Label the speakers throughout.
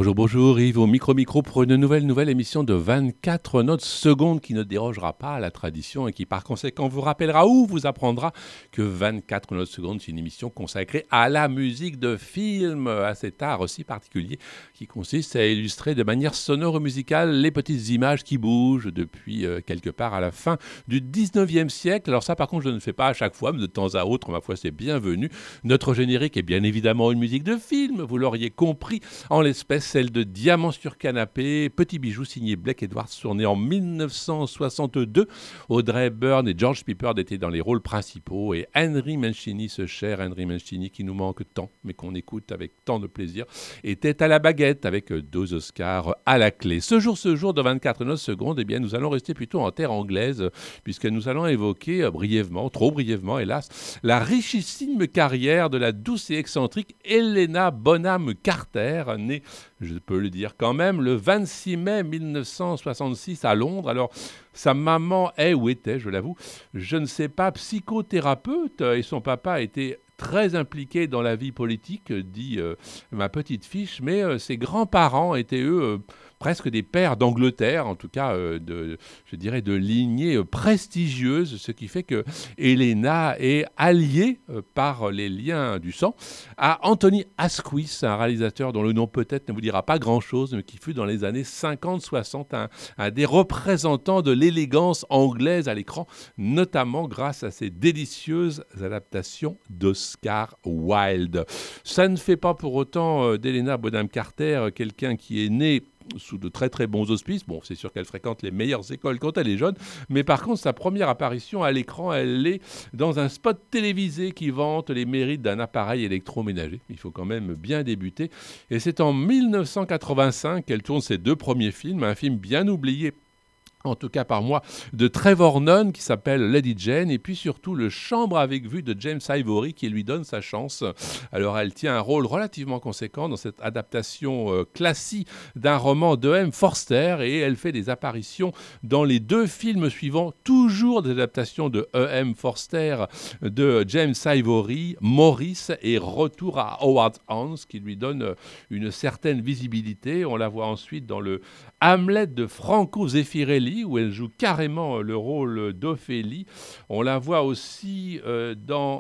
Speaker 1: Bonjour, bonjour, Yves au micro pour une nouvelle émission de 24 notes secondes qui ne dérogera pas à la tradition et qui par conséquent vous rappellera ou vous apprendra que 24 notes secondes, c'est une émission consacrée à la musique de film, à cet art aussi particulier qui consiste à illustrer de manière sonore et musicale les petites images qui bougent depuis quelque part à la fin du 19e siècle. Alors ça par contre je ne le fais pas à chaque fois, mais de temps à autre, ma foi c'est bienvenu. Notre générique est bien évidemment une musique de film, vous l'auriez compris, en l'espèce celle de Diamant sur canapé, petit bijou signé Blake Edwards, tourné en 1962. Audrey Hepburn et George Peppard étaient dans les rôles principaux et Henry Mancini, ce cher Henry Mancini qui nous manque tant, mais qu'on écoute avec tant de plaisir, était à la baguette avec 2 Oscars à la clé. Ce jour de 24 notes secondes, eh bien, nous allons rester plutôt en terre anglaise puisque nous allons évoquer brièvement, trop brièvement hélas, la richissime carrière de la douce et excentrique Helena Bonham Carter, née, je peux le dire quand même, le 26 mai 1966 à Londres. Alors, sa maman est ou était, je l'avoue, je ne sais pas, psychothérapeute et son papa était très impliqué dans la vie politique, dit ma petite fiche, mais ses grands-parents étaient eux presque des pairs d'Angleterre, en tout cas je dirais de lignée prestigieuse, ce qui fait que Helena est alliée par les liens du sang à Anthony Asquith, un réalisateur dont le nom peut-être ne vous dira pas grand-chose, mais qui fut dans les années 50-60 un des représentants de l'élégance anglaise à l'écran, notamment grâce à ses délicieuses adaptations d'Oscar Wilde. Ça ne fait pas pour autant d'Helena Bonham Carter quelqu'un qui est né sous de très très bons auspices. Bon, c'est sûr qu'elle fréquente les meilleures écoles quand elle est jeune, mais par contre, sa première apparition à l'écran, elle est dans un spot télévisé qui vante les mérites d'un appareil électroménager. Il faut quand même bien débuter. Et c'est en 1985 qu'elle tourne ses 2 premiers films, un film bien oublié, en tout cas par moi, de Trevor Nunn qui s'appelle Lady Jane, et puis surtout le Chambre avec vue de James Ivory qui lui donne sa chance. Alors elle tient un rôle relativement conséquent dans cette adaptation classique d'un roman d'E.M. Forster, et elle fait des apparitions dans les 2 films suivants, toujours des adaptations de E.M. Forster, de James Ivory, Maurice et Retour à Howard Hans, qui lui donne une certaine visibilité. On la voit ensuite dans le Hamlet de Franco Zeffirelli, où elle joue carrément le rôle d'Ophélie. On la voit aussi dans,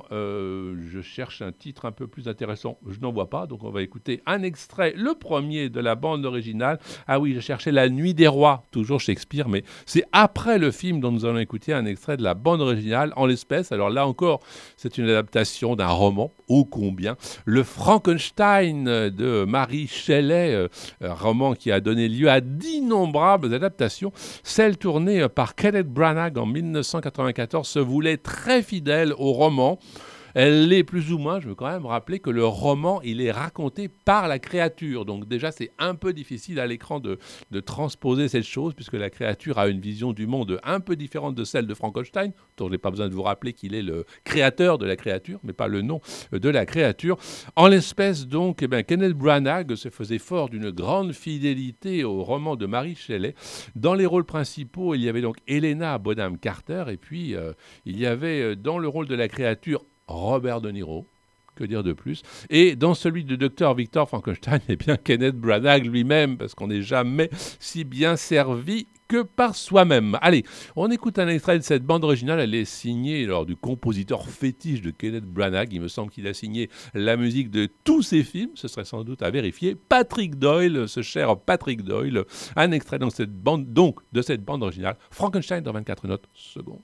Speaker 1: je cherche un titre un peu plus intéressant, je n'en vois pas, donc on va écouter un extrait, le premier de la bande originale. Ah oui, je cherchais La Nuit des Rois, toujours Shakespeare, mais c'est après le film dont nous allons écouter un extrait de la bande originale, en l'espèce. Alors là encore, c'est une adaptation d'un roman, ô combien, le Frankenstein de Mary Shelley, roman qui a donné lieu à d'innombrables adaptations. Celle tournée par Kenneth Branagh en 1994 se voulait très fidèle au roman. Elle l'est plus ou moins. Je veux quand même rappeler que le roman, il est raconté par la créature. Donc déjà, c'est un peu difficile à l'écran de transposer cette chose, puisque la créature a une vision du monde un peu différente de celle de Frankenstein, dont je n'ai pas besoin de vous rappeler qu'il est le créateur de la créature, mais pas le nom de la créature. En l'espèce, donc, Kenneth Branagh se faisait fort d'une grande fidélité au roman de Mary Shelley. Dans les rôles principaux, il y avait donc Helena Bonham Carter, et puis il y avait dans le rôle de la créature Robert De Niro, que dire de plus, et dans celui de Dr Victor Frankenstein, eh bien Kenneth Branagh lui-même, parce qu'on n'est jamais si bien servi que par soi-même. Allez, on écoute un extrait de cette bande originale. Elle est signée du compositeur fétiche de Kenneth Branagh. Il me semble qu'il a signé la musique de tous ses films. Ce serait sans doute à vérifier. Patrick Doyle, ce cher Patrick Doyle. Un extrait de cette bande originale. Frankenstein dans 24 notes secondes.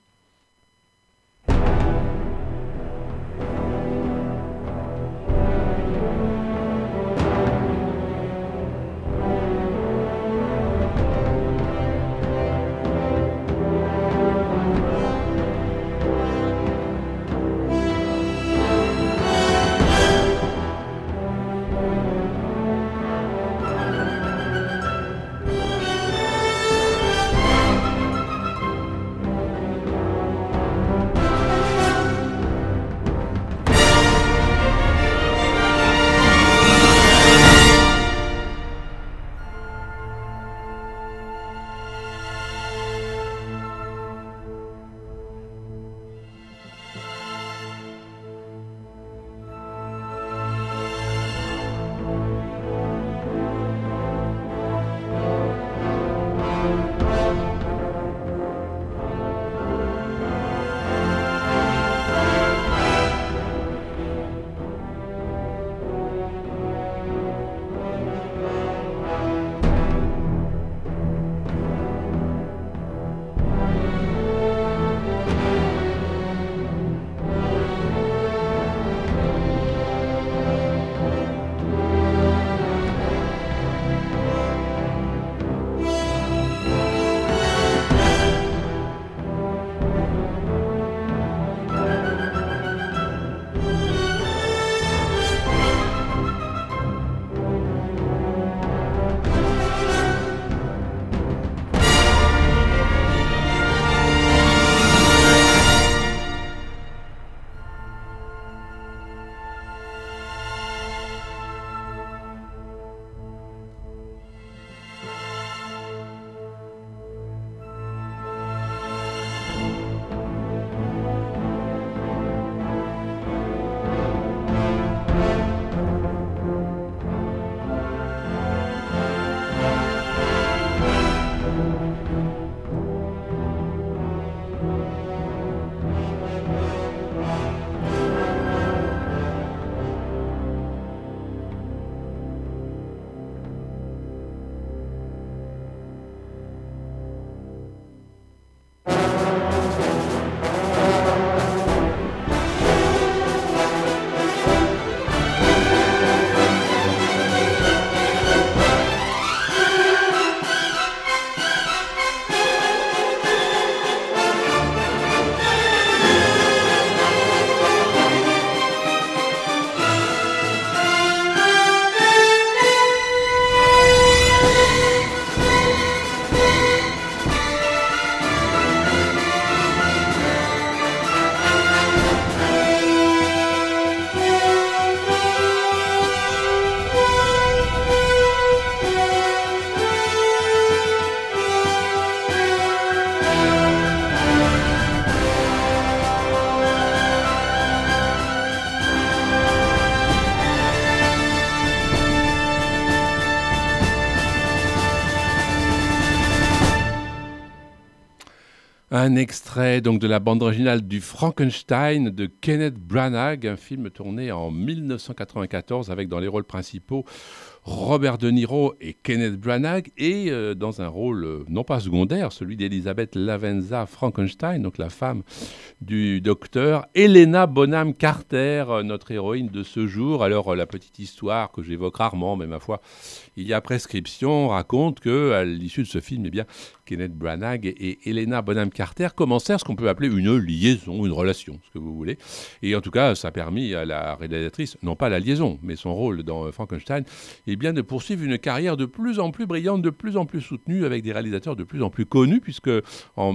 Speaker 1: Un extrait donc de la bande originale du Frankenstein de Kenneth Branagh, un film tourné en 1994 avec dans les rôles principaux Robert De Niro et Kenneth Branagh, et dans un rôle non pas secondaire, celui d'Elizabeth Lavenza Frankenstein, donc la femme du docteur, Helena Bonham Carter, notre héroïne de ce jour. Alors la petite histoire que j'évoque rarement, mais ma foi, il y a prescription, raconte qu'à l'issue de ce film, eh bien, Kenneth Branagh et Helena Bonham Carter commencèrent ce qu'on peut appeler une liaison, une relation, ce que vous voulez. Et en tout cas, ça a permis à la réalisatrice, non pas la liaison, mais son rôle dans Frankenstein, eh bien, de poursuivre une carrière de plus en plus brillante, de plus en plus soutenue, avec des réalisateurs de plus en plus connus, puisque en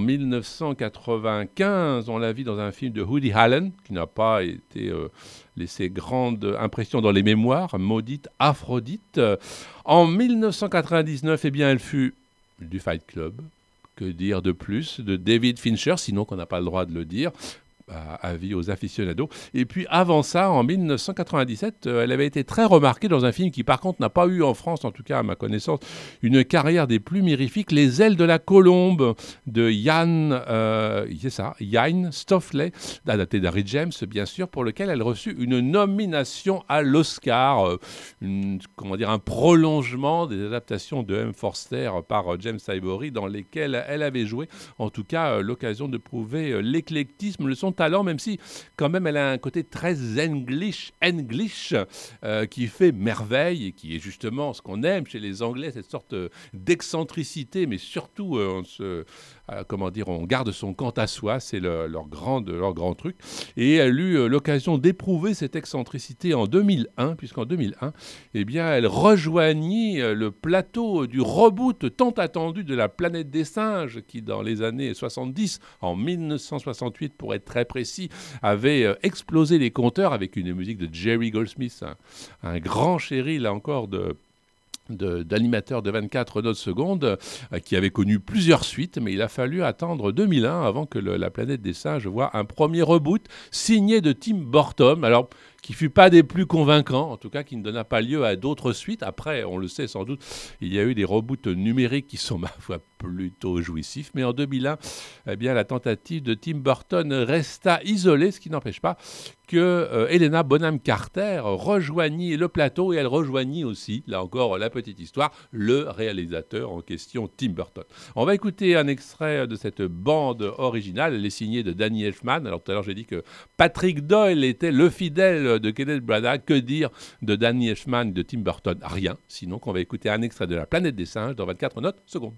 Speaker 1: 1995, on l'a vu dans un film de Woody Allen, qui n'a pas été laissé grande impression dans les mémoires, Maudite Aphrodite. En 1999, eh bien, elle fut du Fight Club. Que dire de plus de David Fincher, sinon qu'on n'a pas le droit de le dire, avis aux aficionados. Et puis avant ça, en 1997, elle avait été très remarquée dans un film qui par contre n'a pas eu en France, en tout cas à ma connaissance, une carrière des plus mirifiques, Les ailes de la colombe de Ian Stoffley, adapté d'Harry James bien sûr, pour lequel elle reçut une nomination à l'Oscar, un prolongement des adaptations de M. Forster par James Ivory dans lesquelles elle avait joué. En tout cas, l'occasion de prouver l'éclectisme, son talent, même si quand même elle a un côté très English qui fait merveille et qui est justement ce qu'on aime chez les Anglais, cette sorte d'excentricité, mais surtout on garde son quant à soi, c'est leur grand truc. Et elle eut l'occasion d'éprouver cette excentricité en 2001, puisqu'en 2001, eh bien, elle rejoignit le plateau du reboot tant attendu de La Planète des Singes, qui dans les années 70, en 1968 pour être très précis, avait explosé les compteurs avec une musique de Jerry Goldsmith, un grand chéri là encore d'animateur de 24 notes secondes, qui avait connu plusieurs suites, mais il a fallu attendre 2001 avant que La Planète des Singes voie un premier reboot signé de Tim Burton. Alors, qui ne fut pas des plus convaincants, en tout cas qui ne donna pas lieu à d'autres suites. Après, on le sait sans doute, il y a eu des reboots numériques qui sont, ma foi, plutôt jouissifs. Mais en 2001, eh bien, la tentative de Tim Burton resta isolée, ce qui n'empêche pas que Helena Bonham Carter rejoignit le plateau, et elle rejoignit aussi, là encore, la petite histoire, le réalisateur en question, Tim Burton. On va écouter un extrait de cette bande originale. Elle est signée de Danny Elfman. Alors tout à l'heure, j'ai dit que Patrick Doyle était le fidèle de Kenneth Branagh. Que dire de Danny Elfman et de Tim Burton? Rien, sinon qu'on va écouter un extrait de La Planète des Singes dans 24 notes secondes.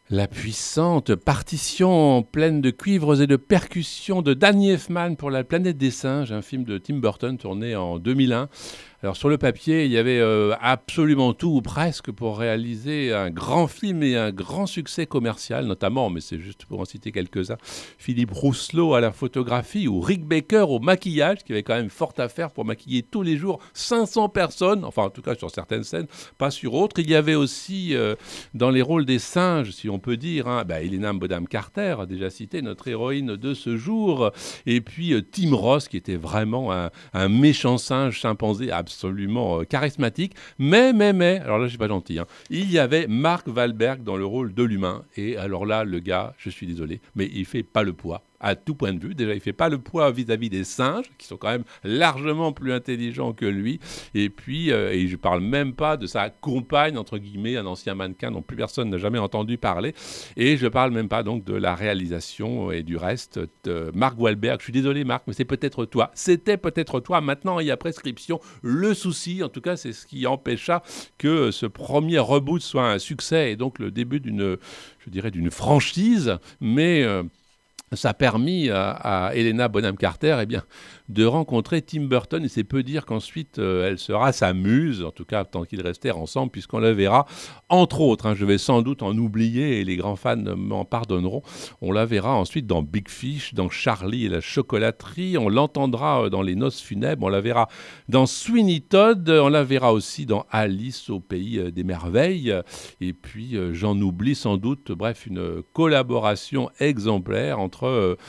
Speaker 1: La puissante partition pleine de cuivres et de percussions de Danny Elfman pour La planète des singes, un film de Tim Burton tourné en 2001. Alors sur le papier, il y avait absolument tout ou presque pour réaliser un grand film et un grand succès commercial, notamment, mais c'est juste pour en citer quelques-uns, Philippe Rousselot à la photographie ou Rick Baker au maquillage, qui avait quand même fort à faire pour maquiller tous les jours 500 personnes, enfin en tout cas sur certaines scènes, pas sur autres. Il y avait aussi dans les rôles des singes, si on peut dire, Helena Bonham Carter, déjà citée, notre héroïne de ce jour, et puis Tim Ross, qui était vraiment un méchant singe chimpanzé absolument charismatique, mais, alors là je suis pas gentil, il y avait Mark Wahlberg dans le rôle de l'humain, et alors là le gars, je suis désolé, mais il fait pas le poids à tout point de vue. Déjà, il ne fait pas le poids vis-à-vis des singes, qui sont quand même largement plus intelligents que lui. Et puis, et je ne parle même pas de sa compagne, entre guillemets, un ancien mannequin dont plus personne n'a jamais entendu parler. Et je ne parle même pas donc de la réalisation et du reste de Mark Wahlberg. Je suis désolé, Marc, mais c'est peut-être toi. C'était peut-être toi. Maintenant, il y a prescription. Le souci, en tout cas, c'est ce qui empêcha que ce premier reboot soit un succès et donc le début d'une franchise. Mais ça a permis à Helena Bonham Carter de rencontrer Tim Burton, et c'est peu dire qu'ensuite elle sera sa muse, en tout cas tant qu'ils restèrent ensemble, puisqu'on la verra, entre autres, je vais sans doute en oublier et les grands fans m'en pardonneront, on la verra ensuite dans Big Fish, dans Charlie et la chocolaterie, on l'entendra dans Les Noces funèbres, on la verra dans Sweeney Todd, on la verra aussi dans Alice au pays des merveilles, et puis j'en oublie sans doute, bref, une collaboration exemplaire entre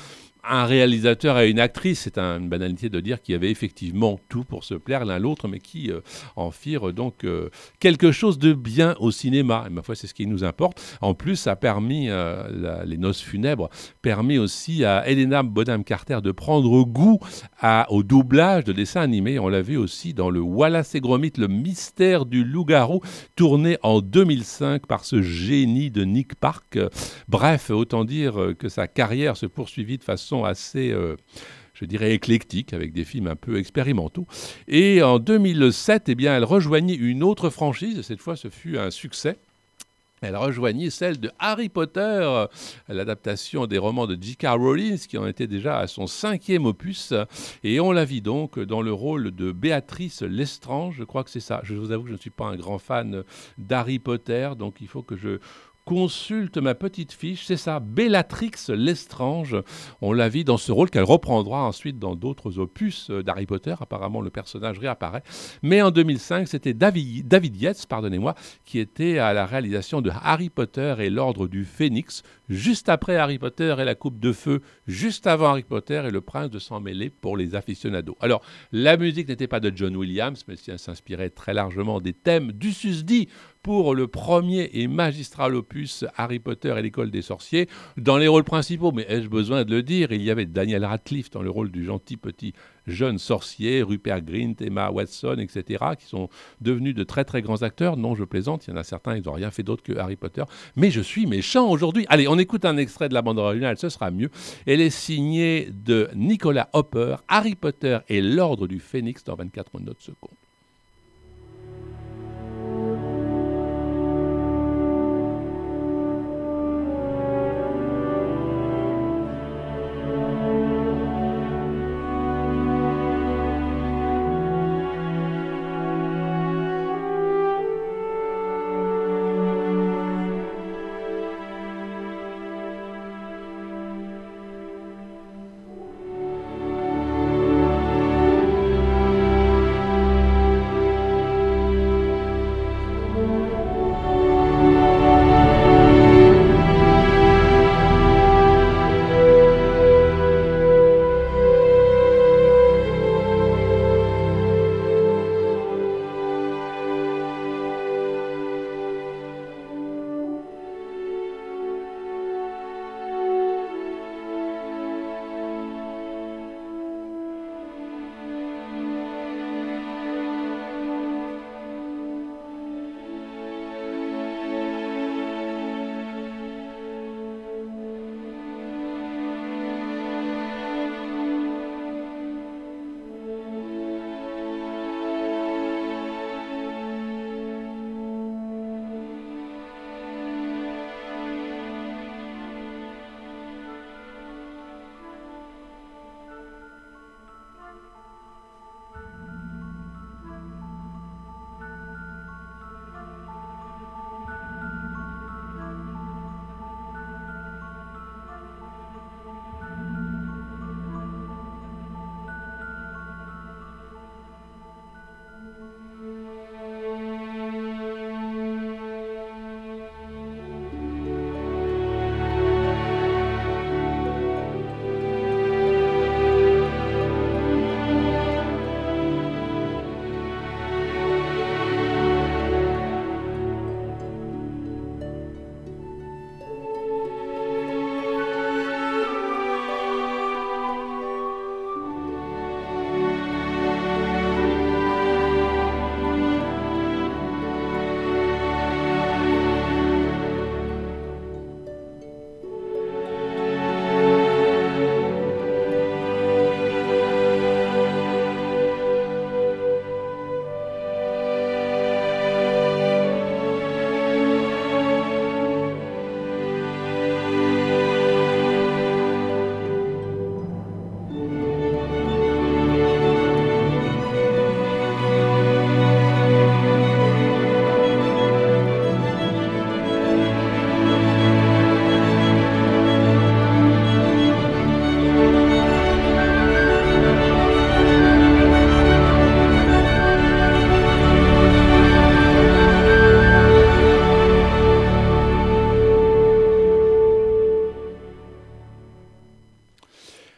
Speaker 1: un réalisateur et une actrice. C'est une banalité de dire qu'il y avait effectivement tout pour se plaire l'un l'autre, mais qui en firent donc quelque chose de bien au cinéma. Et ma foi, c'est ce qui nous importe. En plus, ça a permis, Les Noces funèbres, permis aussi à Helena Bonham Carter de prendre goût au doublage de dessins animés. On l'a vu aussi dans le Wallace et Gromit, le mystère du loup-garou, tourné en 2005 par ce génie de Nick Park. Bref, autant dire que sa carrière se poursuivit de façon assez, je dirais, éclectique, avec des films un peu expérimentaux. Et en 2007, elle rejoignit une autre franchise. Cette fois, ce fut un succès. Elle rejoignit celle de Harry Potter, l'adaptation des romans de J.K. Rowling, qui en était déjà à son 5e opus. Et on la vit donc dans le rôle de Béatrice Lestrange. Je crois que c'est ça. Je vous avoue que je ne suis pas un grand fan d'Harry Potter, donc il faut que je consulte ma petite fiche, c'est ça, Bellatrix Lestrange. On la vit dans ce rôle qu'elle reprendra ensuite dans d'autres opus d'Harry Potter. Apparemment, le personnage réapparaît. Mais en 2005, c'était David Yates, pardonnez-moi, qui était à la réalisation de Harry Potter et l'Ordre du Phénix, juste après Harry Potter et la Coupe de Feu, juste avant Harry Potter et le Prince de Sang Mêlé pour les aficionados. Alors, la musique n'était pas de John Williams, mais elle s'inspirait très largement des thèmes du susdit pour le premier et magistral opus Harry Potter et l'école des sorciers. Dans les rôles principaux, mais ai-je besoin de le dire, il y avait Daniel Radcliffe dans le rôle du gentil petit jeune sorcier, Rupert Grint, Emma Watson, etc., qui sont devenus de très très grands acteurs. Non, je plaisante, il y en a certains, ils n'ont rien fait d'autre que Harry Potter. Mais je suis méchant aujourd'hui. Allez, on écoute un extrait de la bande originale, ce sera mieux. Elle est signée de Nicolas Hopper, Harry Potter et l'Ordre du Phénix dans 24 notes secondes.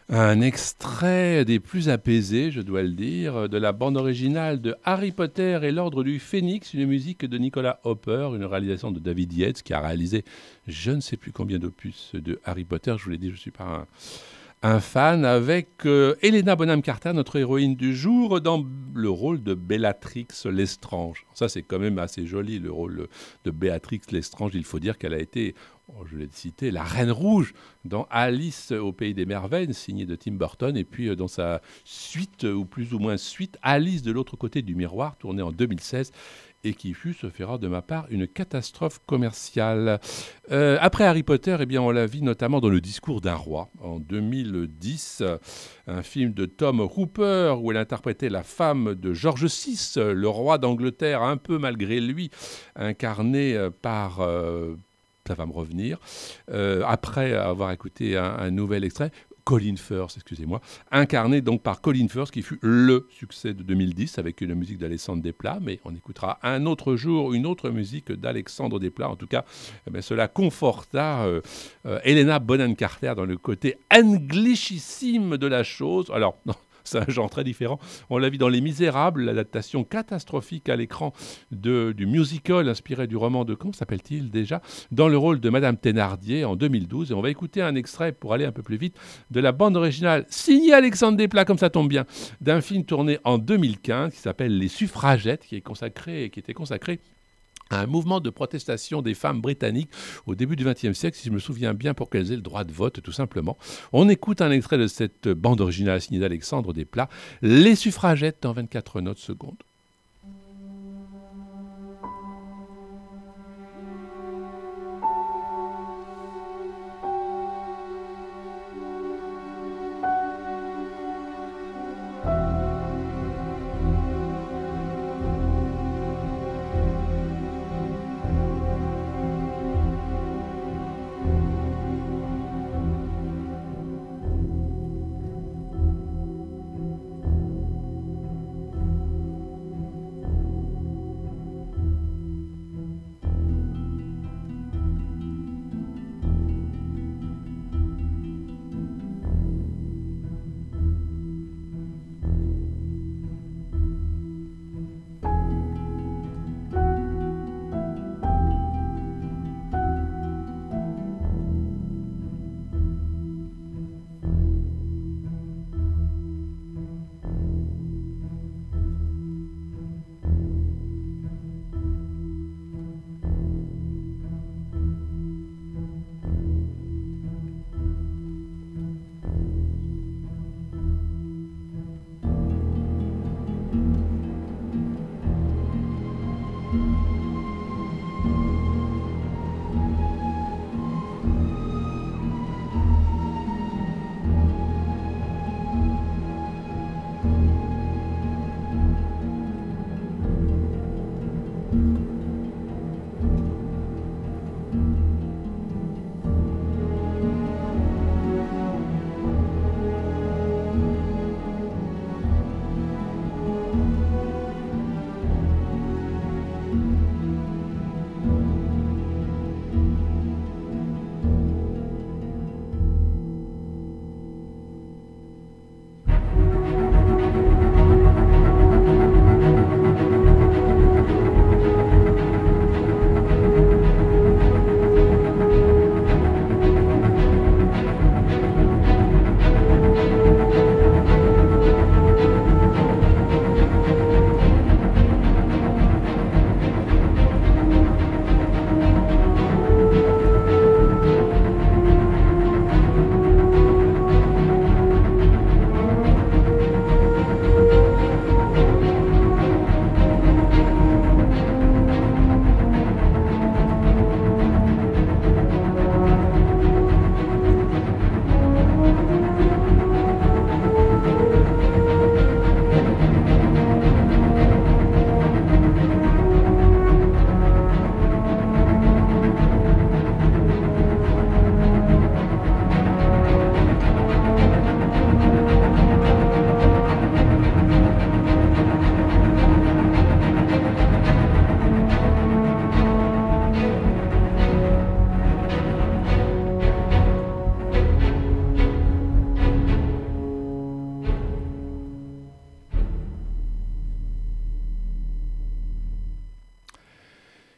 Speaker 1: Un extrait des plus apaisés, je dois le dire, de la bande originale de Harry Potter et l'Ordre du Phénix, une musique de Nicolas Hopper, une réalisation de David Yates qui a réalisé je ne sais plus combien d'opus de Harry Potter. Je vous l'ai dit, je ne suis pas un fan, avec Helena Bonham Carter, notre héroïne du jour, dans le rôle de Bellatrix Lestrange. Ça, c'est quand même assez joli, le rôle de Béatrix Lestrange. Il faut dire qu'elle a été, je l'ai cité, la Reine Rouge dans Alice au Pays des Merveilles, signée de Tim Burton, et puis dans sa suite, ou plus ou moins suite, Alice de l'autre côté du miroir, tournée en 2016, et qui fut, se fera de ma part, une catastrophe commerciale. Après Harry Potter, eh bien, on l'a vu notamment dans Le Discours d'un roi, en 2010, un film de Tom Hooper, où elle interprétait la femme de George VI, le roi d'Angleterre, un peu malgré lui, incarné par... ça va me revenir. Après avoir écouté un nouvel extrait, Colin Firth, excusez-moi, incarné donc par Colin Firth, qui fut le succès de 2010 avec une musique d'Alexandre Desplat, mais on écoutera un autre jour une autre musique d'Alexandre Desplat. En tout cas, cela conforta Helena Bonham Carter dans le côté anglichissime de la chose. Alors, non, c'est un genre très différent. On l'a vu dans Les Misérables, l'adaptation catastrophique à l'écran du musical inspiré du roman de, comment s'appelle-t-il déjà, dans le rôle de Madame Thénardier en 2012. Et on va écouter un extrait, pour aller un peu plus vite, de la bande originale, signée Alexandre Desplat, comme ça tombe bien, d'un film tourné en 2015 qui s'appelle Les Suffragettes, qui était consacré à un mouvement de protestation des femmes britanniques au début du XXe siècle, si je me souviens bien, pour qu'elles aient le droit de vote, tout simplement. On écoute un extrait de cette bande originale signée d'Alexandre Desplat, Les Suffragettes, dans 24 notes secondes.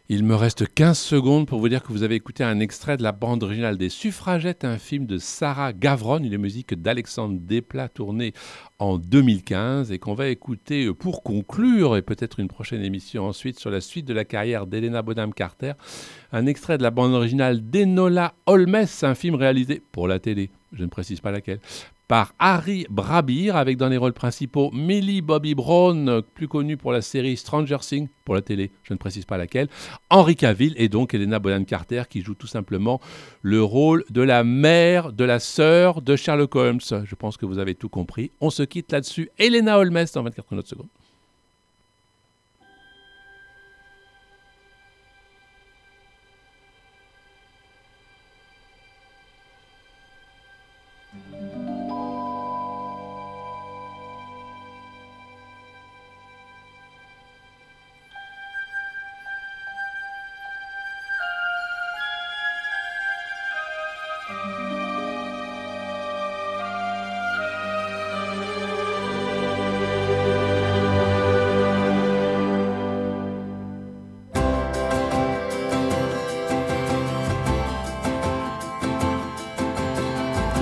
Speaker 1: Il me reste 15 secondes pour vous dire que vous avez écouté un extrait de la bande originale des Suffragettes, un film de Sarah Gavron, une musique d'Alexandre Desplat tournée en 2015 et qu'on va écouter pour conclure et peut-être une prochaine émission ensuite sur la suite de la carrière d'Helena Bonham Carter, un extrait de la bande originale d'Enola Holmes, un film réalisé pour la télé, je ne précise pas laquelle, par Harry Brabir, avec dans les rôles principaux Millie Bobby Brown, plus connue pour la série Stranger Things, pour la télé, je ne précise pas laquelle, Henry Cavill et donc Helena Bonham Carter qui joue tout simplement le rôle de la mère de la sœur de Sherlock Holmes. Je pense que vous avez tout compris. On se quitte là-dessus. Helena Holmes dans 24 secondes.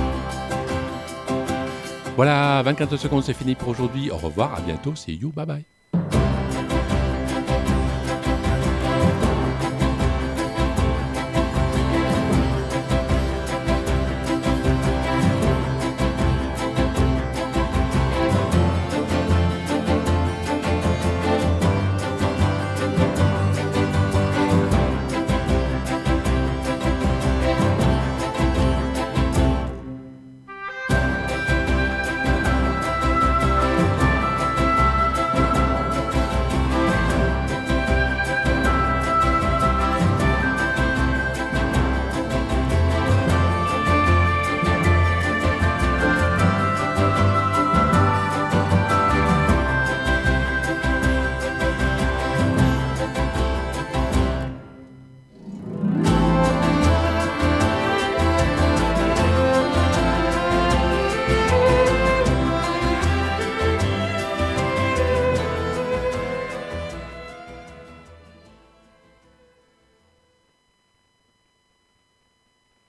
Speaker 1: Voilà, 24 secondes, c'est fini pour aujourd'hui. Au revoir, à bientôt, see you, bye bye.